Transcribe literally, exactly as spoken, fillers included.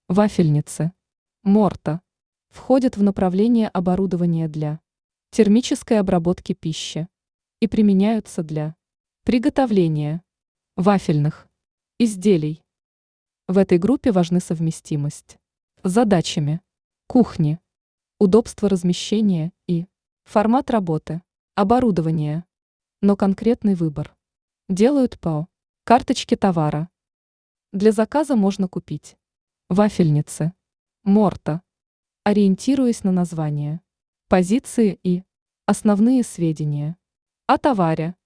Вафельницы. Морта. Входят в направление оборудования для термической обработки пищи и применяются для приготовления вафельных изделий. В этой группе важны совместимость с задачами кухни, удобство размещения и формат работы, оборудование, но конкретный выбор делают по карточке товара. Для заказа можно купить вафельницы, Морта, ориентируясь на название, позиции и основные сведения о товаре.